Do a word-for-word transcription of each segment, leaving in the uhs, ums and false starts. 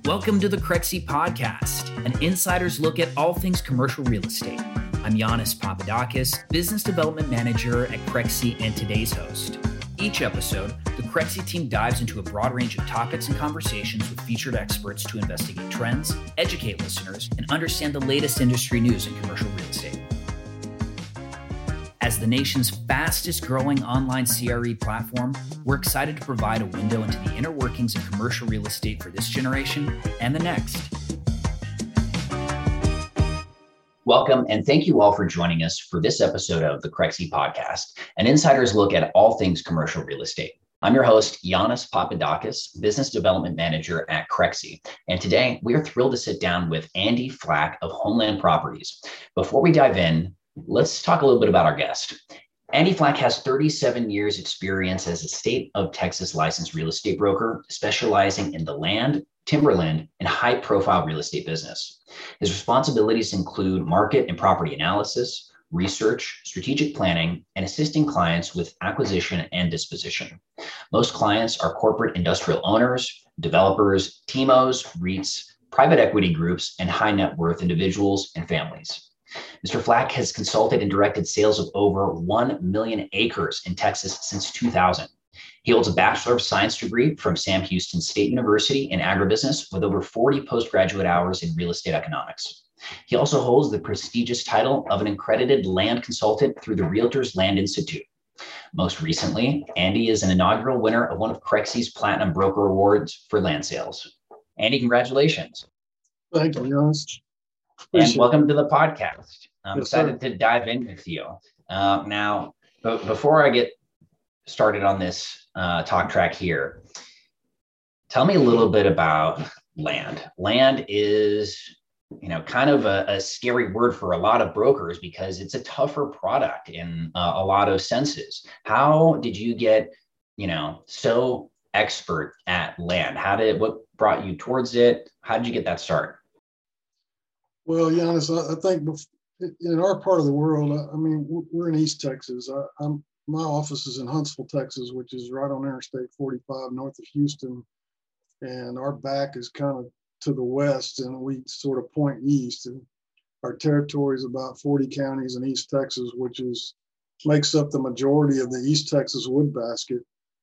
Welcome to the Crexi Podcast, an insider's look at all things commercial real estate. I'm Giannis Papadakis, Business Development Manager at Crexi and today's host. Each episode, the Crexi team dives into a broad range of topics and conversations with featured experts to investigate trends, educate listeners, and understand the latest industry news in commercial real estate. As the nation's fastest growing online C R E platform, we're excited to provide a window into the inner workings of commercial real estate for this generation and the next. Welcome, and thank you all for joining us for this episode of the Crexi Podcast, an insider's look at all things commercial real estate. I'm your host, Giannis Papadakis, Business Development Manager at Crexi, and today we are thrilled to sit down with Andy Flack of Homeland Properties. Before we dive in, let's talk a little bit about our guest. Andy Flack has thirty-seven years experience as a state of Texas licensed real estate broker, specializing in the land, timberland, and high profile real estate business. His responsibilities include market and property analysis, research, strategic planning, and assisting clients with acquisition and disposition. Most clients are corporate industrial owners, developers, T M Os, REITs, private equity groups, and high net worth individuals and families. Mister Flack has consulted and directed sales of over one million acres in Texas since two thousand. He holds a Bachelor of Science degree from Sam Houston State University in agribusiness with over forty postgraduate hours in real estate economics. He also holds the prestigious title of an accredited land consultant through the Realtors Land Institute. Most recently, Andy is an inaugural winner of one of Crexi's Platinum Broker Awards for land sales. Andy, congratulations. Thank you, Giannis. And welcome to the podcast. I'm yes, excited sir. to dive in with you. Uh, now, b- before I get started on this uh, talk track here, tell me a little bit about land. Land is, you know, kind of a, a scary word for a lot of brokers because it's a tougher product in uh, a lot of senses. How did you get, you know, so expert at land? How did, what brought you towards it? How did you get that start? Well, Giannis, I, I think in our part of the world, I, I mean, we're in East Texas. I, I'm my office is in Huntsville, Texas, which is right on Interstate forty-five north of Houston, and our back is kind of to the west, and we sort of point east. And our territory is about forty counties in East Texas, which is makes up the majority of the East Texas wood basket.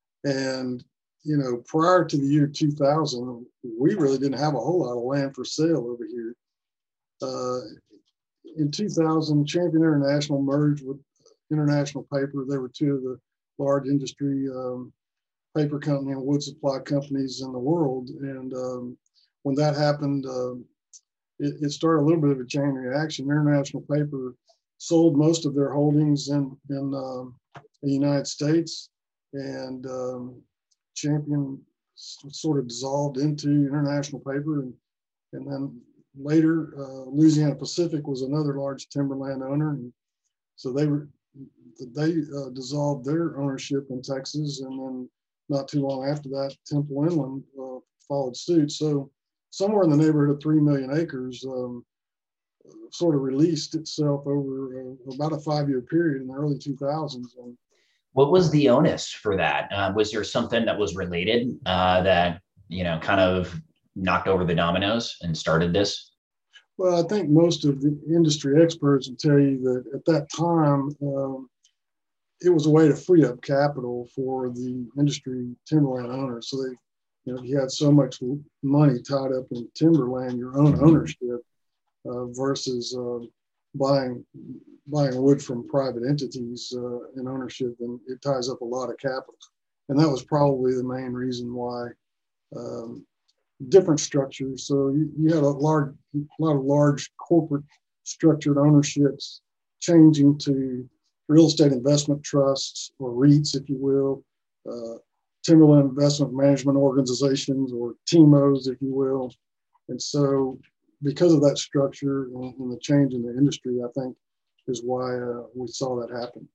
And you know, prior to the year two thousand, we really didn't have a whole lot of land for sale over here. Uh, in two thousand, Champion International merged with International Paper. They were two of the large industry um, paper company and wood supply companies in the world. And um, when that happened, uh, it, it started a little bit of a chain reaction. International Paper sold most of their holdings in, in um, the United States, and um, Champion sort of dissolved into International Paper. And, and then later, uh, Louisiana Pacific was another large timberland owner, and so they were they uh, dissolved their ownership in Texas, and then not too long after that, Temple Inland uh, followed suit. So somewhere in the neighborhood of three million acres um, sort of released itself over uh, about a five-year period in the early two thousands. And what was the onus for that? Uh, was there something that was related uh, that you know kind of knocked over the dominoes and started this? Well, I think most of the industry experts will tell you that at that time, um, it was a way to free up capital for the industry timberland owners. So they, you know, you had so much money tied up in timberland, your own ownership, uh, versus uh, buying buying wood from private entities uh, in ownership, and it ties up a lot of capital. And that was probably the main reason why. Um, different structures. So you, you had a large, a lot of large corporate structured ownerships changing to real estate investment trusts, or REITs, if you will, uh, timberland investment management organizations, or T M Os, if you will. And so because of that structure and, and the change in the industry, I think is why uh, we saw that happen.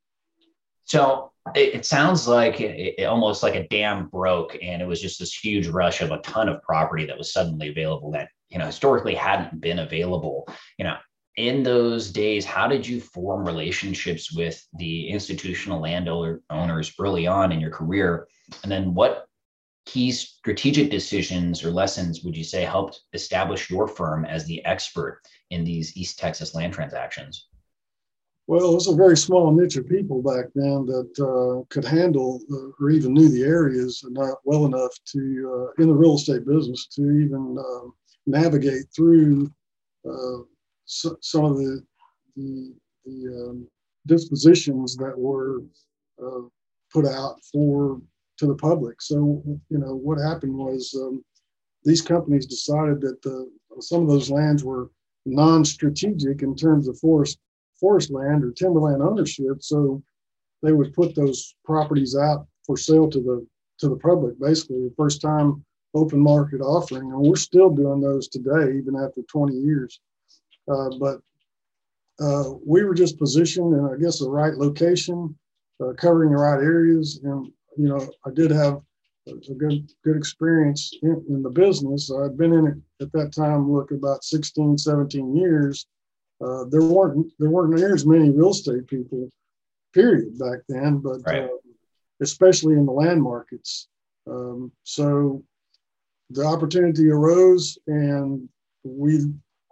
So it, it sounds like it, it, almost like a dam broke, and it was just this huge rush of a ton of property that was suddenly available that, you know, historically hadn't been available. You know, in those days, how did you form relationships with the institutional landowner owners early on in your career? And then what key strategic decisions or lessons would you say helped establish your firm as the expert in these East Texas land transactions? Well, it was a very small niche of people back then that uh, could handle uh, or even knew the areas not well enough to, uh, in the real estate business, to even uh, navigate through uh, so, some of the, the, the um, dispositions that were uh, put out for to the public. So, you know, what happened was um, these companies decided that the, some of those lands were non-strategic in terms of forest forest land or timberland ownership. So they would put those properties out for sale to the to the public, basically the first time open market offering. And we're still doing those today, even after twenty years. Uh, but uh, we were just positioned in, I guess, the right location, uh, covering the right areas. And, you know, I did have a good good experience in, in the business. I'd been in it at that time, look, about sixteen, seventeen years. Uh, there weren't there weren't near as many real estate people, period, back then, but right. uh, especially in the land markets. Um, so the opportunity arose, and we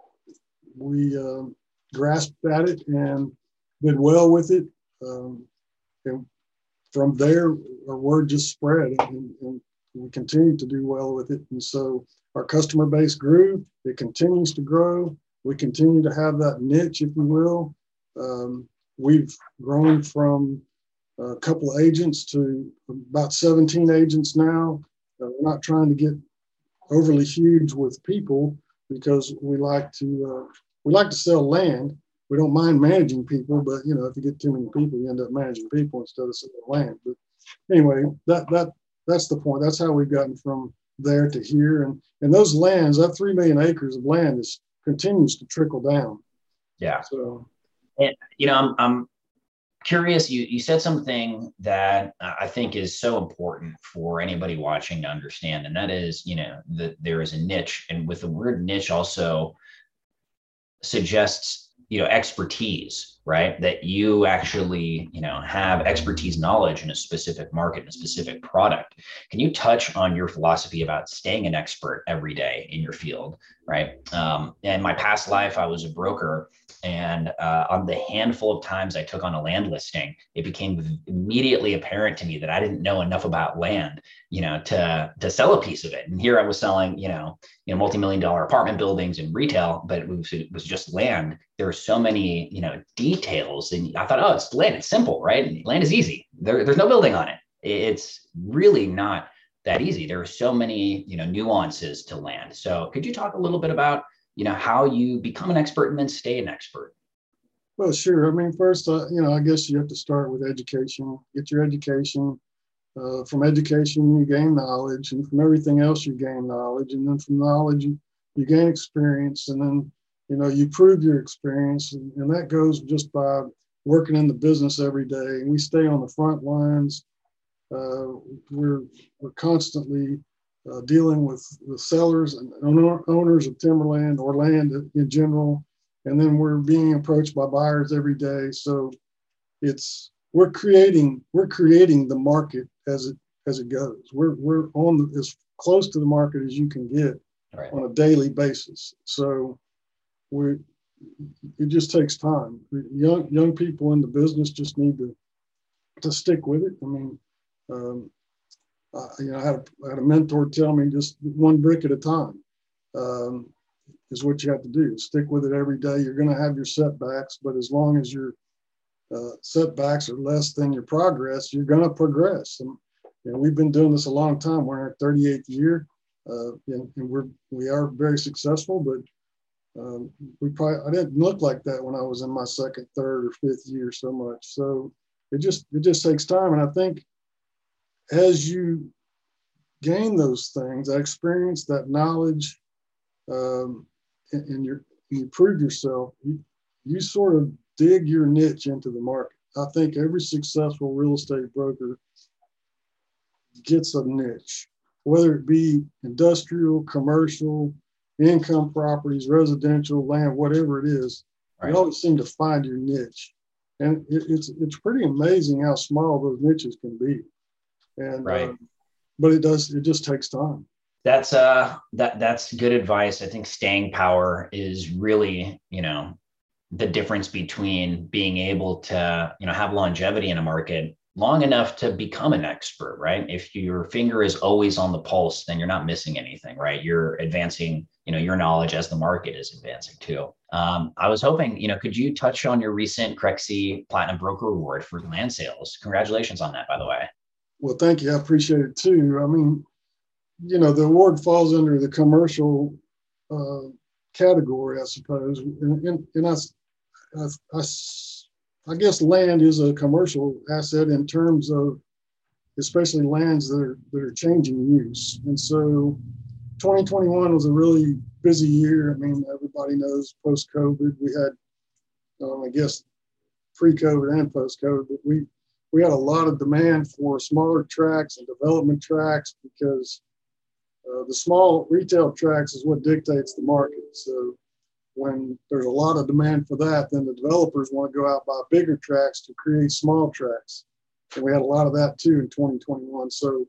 we uh, grasped at it and did well with it. Um, and from there, our word just spread, and, and we continued to do well with it. And so our customer base grew. It continues to grow. We continue to have that niche, if you will. Um, we've grown from a couple of agents to about seventeen agents now. Uh, we're not trying to get overly huge with people because we like to uh, we like to sell land. We don't mind managing people, but you know, if you get too many people, you end up managing people instead of selling land. But anyway, that that that's the point. That's how we've gotten from there to here. And and those lands, that three million acres of land is continues to trickle down. Yeah. So, and you know, I'm I'm curious. You you said something that I think is so important for anybody watching to understand, and that is, you know, that there is a niche, and with the word niche also suggests, you know, expertise, right? That you actually, you know, have expertise, knowledge in a specific market, in a specific product. Can you touch on your philosophy about staying an expert every day in your field, right? Um, in my past life, I was a broker, and uh, on the handful of times I took on a land listing, it became immediately apparent to me that I didn't know enough about land, you know, to to sell a piece of it. And here I was selling, you know, you know, multi-million dollar apartment buildings and retail, but it was, it was just land. There were so many, you know, details, and I thought, oh, it's land. It's simple, right? Land is easy. There, there's no building on it. It's really not that easy. There are so many, you know, nuances to land. So could you talk a little bit about, you know, how you become an expert and then stay an expert? Well, sure. I mean, first, uh, you know, I guess you have to start with education. Get your education. Uh, from education, you gain knowledge, and from everything else, you gain knowledge, and then from knowledge, you, you gain experience, and then, you know, you prove your experience, and, and that goes just by working in the business every day. And we stay on the front lines. Uh, we're we're constantly uh, dealing with the sellers and owner, owners of timberland or land in general, and then we're being approached by buyers every day. So it's we're creating we're creating the market as it as it goes. We're we're on the, as close to the market as you can get right. on a daily basis. So we it just takes time. Young young people in the business just need to to stick with it. I mean, um, I, you know, I had, a, I had a mentor tell me just one brick at a time um, is what you have to do. Stick with it every day. You're going to have your setbacks, but as long as your uh, setbacks are less than your progress, you're going to progress. And, and we've been doing this a long time. We're in our thirty-eighth year, uh, and, and we're we are very successful. But um, we probably I didn't look like that when I was in my second, third, or fifth year so much. So it just it just takes time, and I think as you gain those things, that experience, that knowledge, um, and, and you you prove yourself, you, you sort of dig your niche into the market. I think every successful real estate broker gets a niche, whether it be industrial, commercial, income properties, residential, land, whatever it is. Right. You always seem to find your niche. And it, it's it's pretty amazing how small those niches can be. And right. um, but it does, it just takes time. That's uh that that's good advice. I think staying power is really, you know, the difference between being able to, you know, have longevity in a market long enough to become an expert, right? If your finger is always on the pulse, then you're not missing anything, right? You're advancing, you know, your knowledge as the market is advancing too. Um, I was hoping, you know, could you touch on your recent Crexi Platinum Broker Award for land sales? Congratulations on that, by the way. Well, thank you. I appreciate it too. I mean, you know, the award falls under the commercial uh, category, I suppose. And, and, and I, I, I, I guess land is a commercial asset in terms of especially lands that are, that are changing use. And so twenty twenty-one was a really busy year. I mean, everybody knows post-COVID, we had, um, I guess, pre-COVID and post-COVID, but we, we had a lot of demand for smaller tracts and development tracts because uh, the small retail tracts is what dictates the market. So when there's a lot of demand for that, then the developers want to go out and buy bigger tracts to create small tracts. And we had a lot of that too in twenty twenty-one. So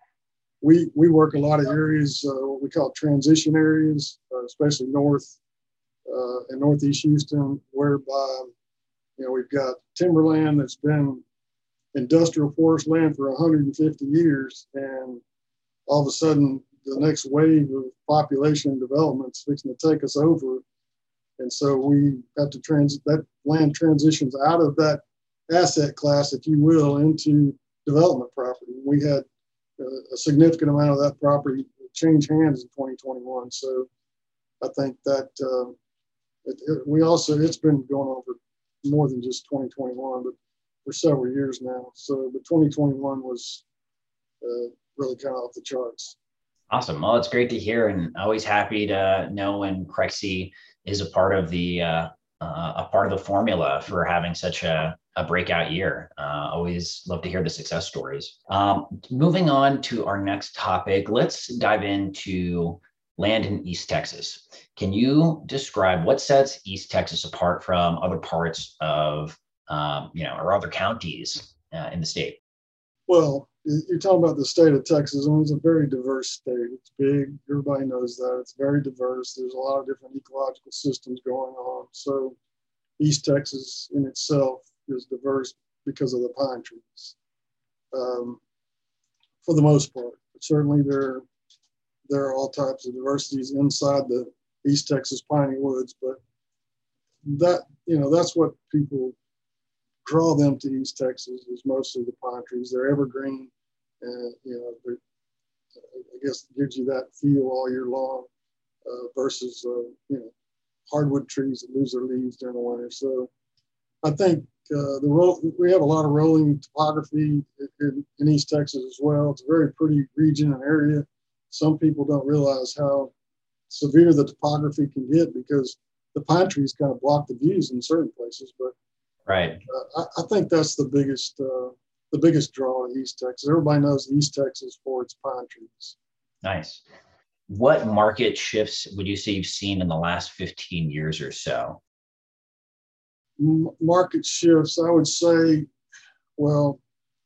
we we work a lot of areas, uh, what we call transition areas, uh, especially north uh, and northeast Houston, whereby, you know, we've got timberland that's been industrial forest land for one hundred fifty years, and all of a sudden the next wave of population and development is fixing to take us over. And so we have to transit, that land transitions out of that asset class, if you will, into development property. We had uh, a significant amount of that property change hands in twenty twenty-one. So I think that uh, it, it, we also, it's been going on for more than just twenty twenty-one, but for several years now. So, but twenty twenty-one was uh, really kind of off the charts. Awesome. Well, it's great to hear, and always happy to know when Crexi is a part of the uh, uh, a part of the formula for having such a, a breakout year. Uh, always love to hear the success stories. Um, moving on to our next topic, let's dive into land in East Texas. Can you describe what sets East Texas apart from other parts of um, you know, or other counties uh, in the state? Well, you're talking about the state of Texas, and it's a very diverse state. It's big. Everybody knows that. It's very diverse. There's a lot of different ecological systems going on. So East Texas in itself is diverse because of the pine trees, um, for the most part. But certainly there, there are all types of diversities inside the East Texas piney woods, but that, you know, that's what people draw them to East Texas, is mostly the pine trees. They're evergreen, and you know, they're, I guess it gives you that feel all year long, uh, versus uh, you know, hardwood trees that lose their leaves during the winter. So I think uh, the roll, we have a lot of rolling topography in, in East Texas as well. It's a very pretty region and area. Some people don't realize how severe the topography can get because the pine trees kind of block the views in certain places, but right. Uh, I, I think that's the biggest uh, the biggest draw in East Texas. Everybody knows East Texas for its pine trees. Nice. What market shifts would you say you've seen in the last fifteen years or so? M- market shifts, I would say, well,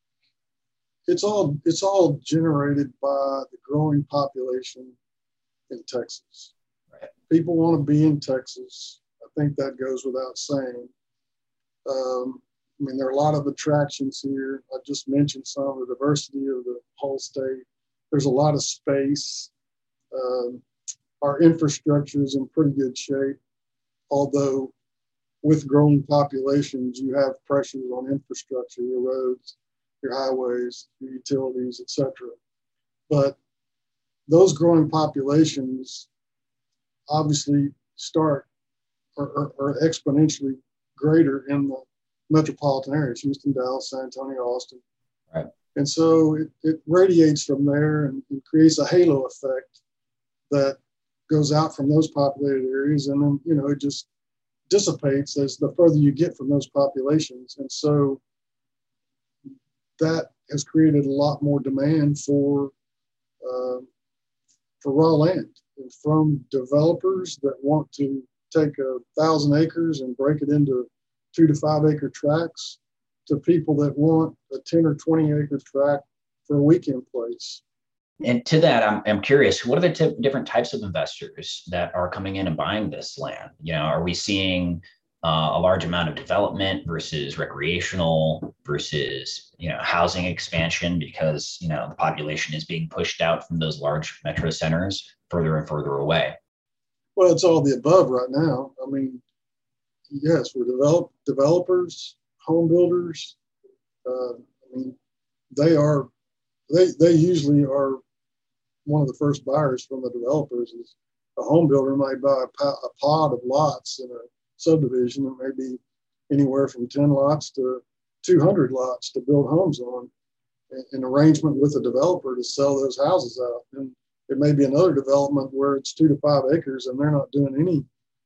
it's all it's all generated by the growing population in Texas. Right. People want to be in Texas. I think that goes without saying. Um, I mean, there are a lot of attractions here. I just mentioned some of the diversity of the whole state. There's a lot of space. Um, our infrastructure is in pretty good shape, although with growing populations, you have pressures on infrastructure, your roads, your highways, your utilities, et cetera. But those growing populations obviously start or are, are exponentially greater in the metropolitan areas, Houston, Dallas, San Antonio, Austin. Right. And so it, it radiates from there and, and creates a halo effect that goes out from those populated areas. And then, you know, it just dissipates as the further you get from those populations. And so that has created a lot more demand for, uh, for raw land, and from developers that want to take a thousand acres and break it into two to five acre tracts, to people that want a ten or twenty acre tract for a weekend place. And to that, I'm, I'm curious, what are the t- different types of investors that are coming in and buying this land? You know, are we seeing uh, a large amount of development versus recreational versus, you know, housing expansion because, you know, the population is being pushed out from those large metro centers further and further away? Well, it's all the above right now. I mean, yes, we're develop, developers, home builders. Uh, I mean, they are, they, they usually are one of the first buyers from the developers. Is a home builder might buy a, a pod of lots in a subdivision. It may be anywhere from ten lots to two hundred lots to build homes on, an arrangement with a developer to sell those houses out. And it may be another development where it's two to five acres and they're not doing any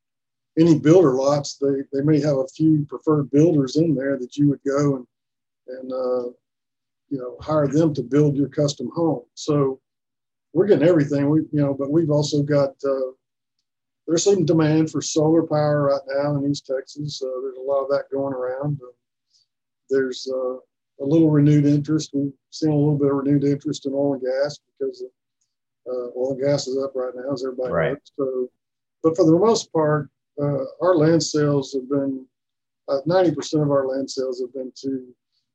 any builder lots. They they may have a few preferred builders in there that you would go and and uh, you know, hire them to build your custom home. So we're getting everything. We you know, but we've also got uh, there's some demand for solar power right now in East Texas. Uh, there's a lot of that going around. Uh, there's uh, a little renewed interest. We've seen a little bit of renewed interest in oil and gas because uh, oil and gas is up right now, as everybody Right. knows. So, but for the most part, uh, our land sales have been uh, ninety percent of our land sales have been to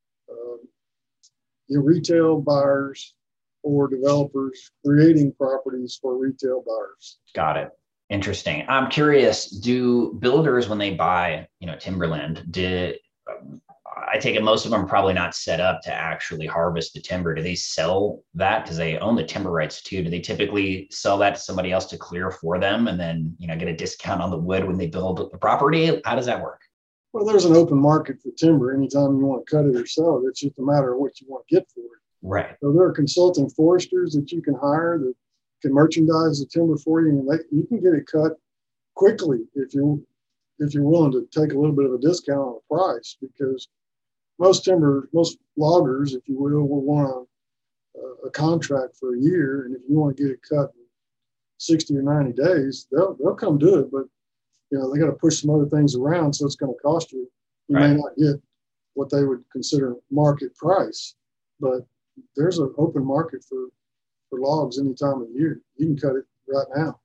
um, you know, retail buyers or developers creating properties for retail buyers. Got it. Interesting. I'm curious, do builders, when they buy, you know, timberland, did um, I take it most of them are probably not set up to actually harvest the timber. Do they sell that because they own the timber rights too? Do they typically sell that to somebody else to clear for them and then, you know, get a discount on the wood when they build the property? How does that work? Well, there's an open market for timber. Anytime you want to cut it or sell it, it's just a matter of what you want to get for it. Right. So there are consulting foresters that you can hire that can merchandise the timber for you, and they, you can get it cut quickly if you if you're willing to take a little bit of a discount on the price, because most timber, most loggers, if you will, will want a, a contract for a year, and if you want to get it cut in sixty or ninety days, they'll they'll come do it, but you know they got to push some other things around, so it's going to cost you. You Right. may not get what they would consider market price, but there's an open market for for logs any time of year. You can cut it right now.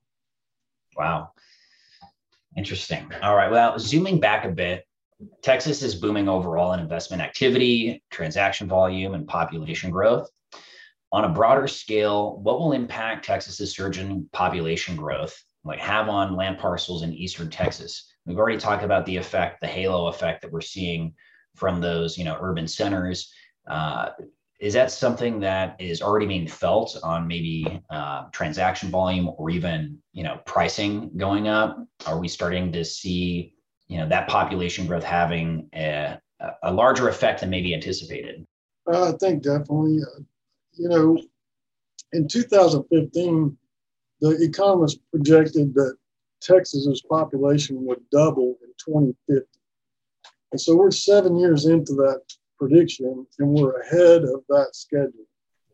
Wow. Interesting. All right. Well, zooming back a bit, Texas is booming overall in investment activity, transaction volume, and population growth. On a broader scale, what will impact Texas's surging population growth like have on land parcels in Eastern Texas? We've already talked about the effect, the halo effect that we're seeing from those, you know, urban centers. Uh, is that something that is already being felt on maybe uh, transaction volume or even, you know, pricing going up? Are we starting to see, you know, that population growth having a, a larger effect than maybe anticipated? Uh, I think definitely. Uh, you know, in two thousand fifteen, the economists projected that Texas's population would double in twenty fifty. And so we're seven years into that prediction, and we're ahead of that schedule.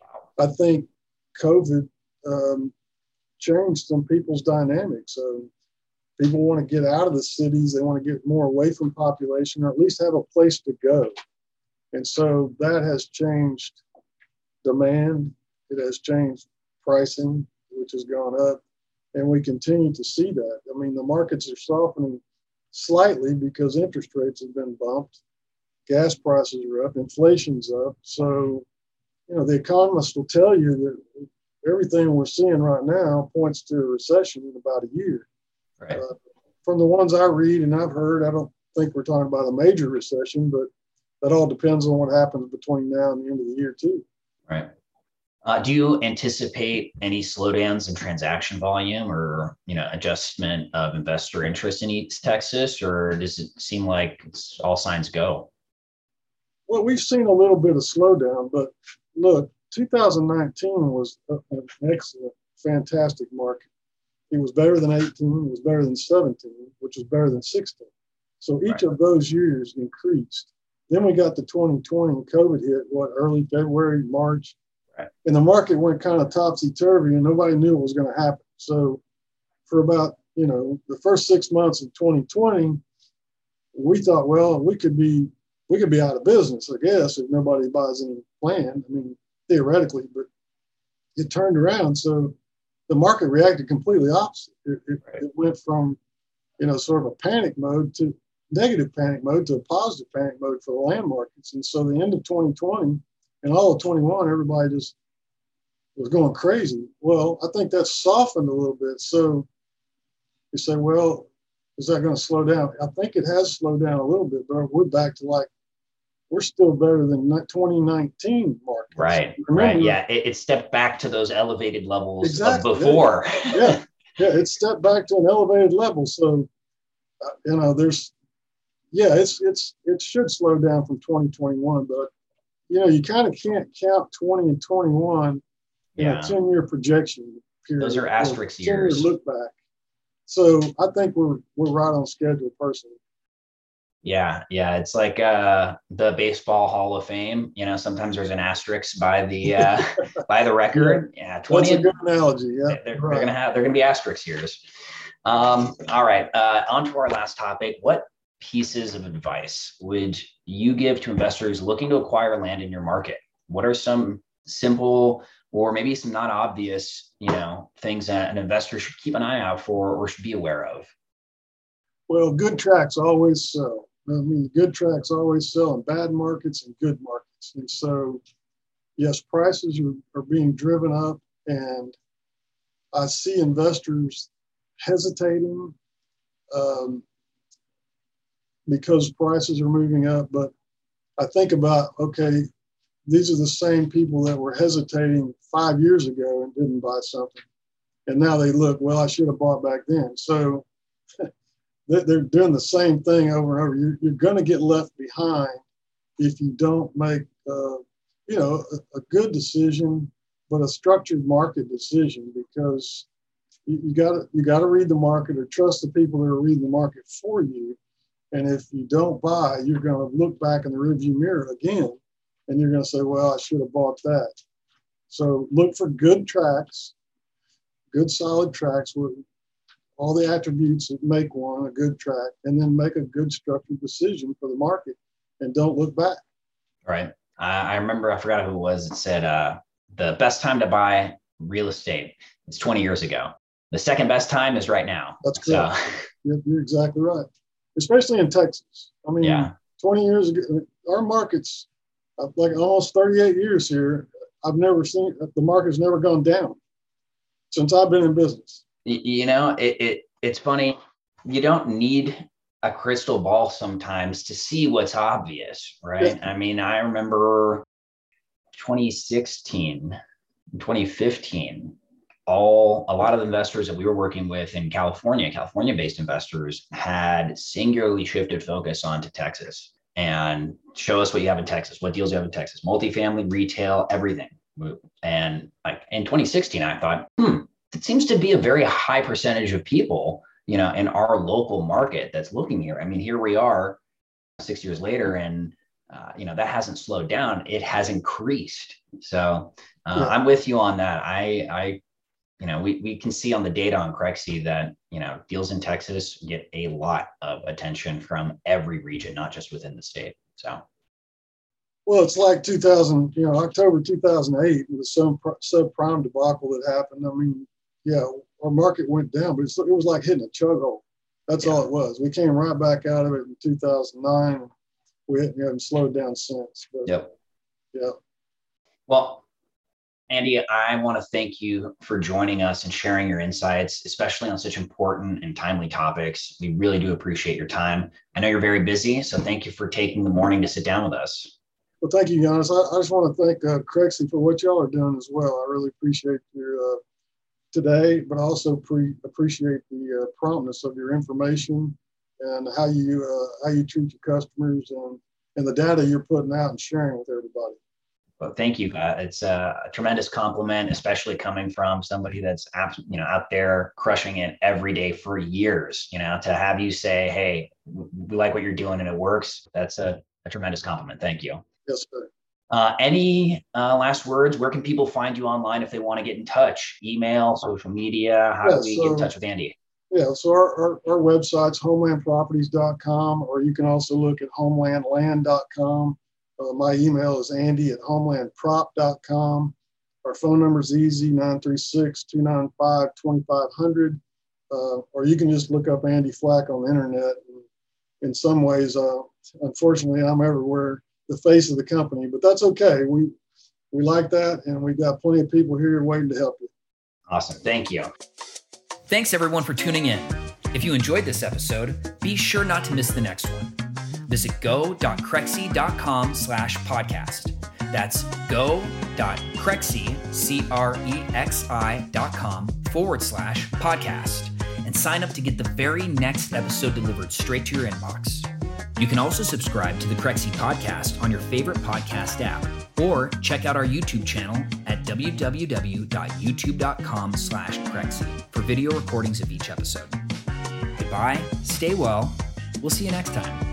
I think COVID um, changed some people's dynamics. So people want to get out of the cities. They want to get more away from population, or at least have a place to go. And so that has changed demand. It has changed pricing, which has gone up. And we continue to see that. I mean, the markets are softening slightly because interest rates have been bumped. Gas prices are up, inflation's up. So, you know, the economists will tell you that everything we're seeing right now points to a recession in about a year. Right. Uh, from the ones I read and I've heard, I don't think we're talking about a major recession, but that all depends on what happens between now and the end of the year too. Right. Uh, do you anticipate any slowdowns in transaction volume or, you know, adjustment of investor interest in East Texas, or does it seem like it's all signs go? Well, we've seen a little bit of slowdown, but look, two thousand nineteen was an excellent, fantastic market. It was better than eighteen, it was better than seventeen, which was better than sixteen. So each Right. of those years increased. Then we got to twenty twenty and COVID hit, what, early February, March. Right. And the market went kind of topsy-turvy and nobody knew what was going to happen. So for about, you know, the first six months of twenty twenty, we thought, well, we could be we could be out of business, I guess, if nobody buys any land. I mean, theoretically, but it turned around. So the market reacted completely opposite. It, it, Right. it went from, you know, sort of a panic mode to negative panic mode to a positive panic mode for the land markets. And so the end of twenty twenty and all of twenty-one, everybody just was going crazy. Well, I think that's softened a little bit. So you say, well, is that going to slow down? I think it has slowed down a little bit, but we're back to like, we're still better than twenty nineteen markets. Right. Remember, right. Yeah. It, it stepped back to those elevated levels exactly, of before. Yeah. yeah. Yeah. It stepped back to an elevated level. So, uh, you know, there's, yeah, it's, it's, it should slow down from twenty twenty-one, but, you know, you kind of can't count twenty and twenty-one in Yeah. a ten year projection period. Those are asterisk ten year years. look back. So I think we're, we're right on schedule personally. Yeah, yeah, it's like uh, the Baseball Hall of Fame. You know, sometimes there's an asterisk by the uh, by the record. Yeah, yeah twenty. That's a good analogy. Yeah, they're, right. they're gonna have they're gonna be asterisk years. Um, all right, uh, on to our last topic. What pieces of advice would you give to investors looking to acquire land in your market? What are some simple or maybe some not obvious, you know, things that an investor should keep an eye out for or should be aware of? Well, good tracts always sell. I mean, good tracts always sell in bad markets and good markets. And so, yes, prices are, are being driven up, and I see investors hesitating um, because prices are moving up. But I think about, okay, these are the same people that were hesitating five years ago and didn't buy something. And now they look, well, I should have bought back then. So they're doing the same thing over and over. You're, you're going to get left behind if you don't make, uh, you know, a, a good decision, but a structured market decision, because you, you got to you got to read the market or trust the people that are reading the market for you. And if you don't buy, you're going to look back in the rearview mirror again, and you're going to say, well, I should have bought that. So look for good tracts, good solid tracts with all the attributes that make one a good tract, and then make a good structured decision for the market and don't look back. Right. I, I remember, I forgot who it was. It said uh, the best time to buy real estate is twenty years ago. The second best time is right now. That's correct. So, you're, you're exactly right. Especially in Texas. I mean, yeah. twenty years ago, our markets, like almost thirty-eight years here, I've never seen, the market's never gone down since I've been in business. You know, it, it it's funny. You don't need a crystal ball sometimes to see what's obvious, right? Yeah. I mean, I remember twenty sixteen, twenty fifteen, all a lot of investors that we were working with in California, California-based investors, had singularly shifted focus onto Texas and show us what you have in Texas, what deals you have in Texas, multifamily, retail, everything. And like in twenty sixteen, I thought, hmm. It seems to be a very high percentage of people, you know, in our local market that's looking here. I mean, here we are six years later, and, uh, you know, that hasn't slowed down. It has increased. So uh, yeah. I'm with you on that. I, I, you know, we, we can see on the data on Crexi that, you know, deals in Texas get a lot of attention from every region, not just within the state. So. Well, it's like two thousand, you know, October two thousand eight with the subprime debacle that happened. I mean, yeah, our market went down, but it was like hitting a chug hole. That's yeah. all it was. We came right back out of it in two thousand nine. We haven't slowed down since. But, yep. Yeah. Well, Andy, I want to thank you for joining us and sharing your insights, especially on such important and timely topics. We really do appreciate your time. I know you're very busy, so thank you for taking the morning to sit down with us. Well, thank you, Giannis. I, I just want to thank uh, Crexi for what y'all are doing as well. I really appreciate your uh, today, but also pre- appreciate the uh, promptness of your information and how you uh, how you treat your customers and, and the data you're putting out and sharing with everybody. Well, thank you. Uh, it's a, a tremendous compliment, especially coming from somebody that's you know out there crushing it every day for years. You know, to have you say, "Hey, we like what you're doing and it works." That's a, a tremendous compliment. Thank you. Yes, sir. Uh, any uh, last words? Where can people find you online if they want to get in touch? Email, social media? How yeah, do we so, get in touch with Andy? Yeah, so our, our, our website's homeland properties dot com, or you can also look at homeland land dot com. Uh, my email is andy at homeland prop dot com. our phone number is easy, nine three six, two nine five, two five zero zero. Uh, or you can just look up Andy Flack on the internet. And in some ways, uh, unfortunately, I'm everywhere, the face of the company, but that's okay. We we like that, and we've got plenty of people here waiting to help you. Awesome. Thank you. Thanks, everyone, for tuning in. If you enjoyed this episode, be sure not to miss the next one. Visit go.crexi.com slash podcast. That's go.crexi, C-R-E-X-I dot com forward slash podcast, and sign up to get the very next episode delivered straight to your inbox. You can also subscribe to the Crexi podcast on your favorite podcast app, or check out our YouTube channel at www.youtube.com slash Crexi for video recordings of each episode. Goodbye, stay well, we'll see you next time.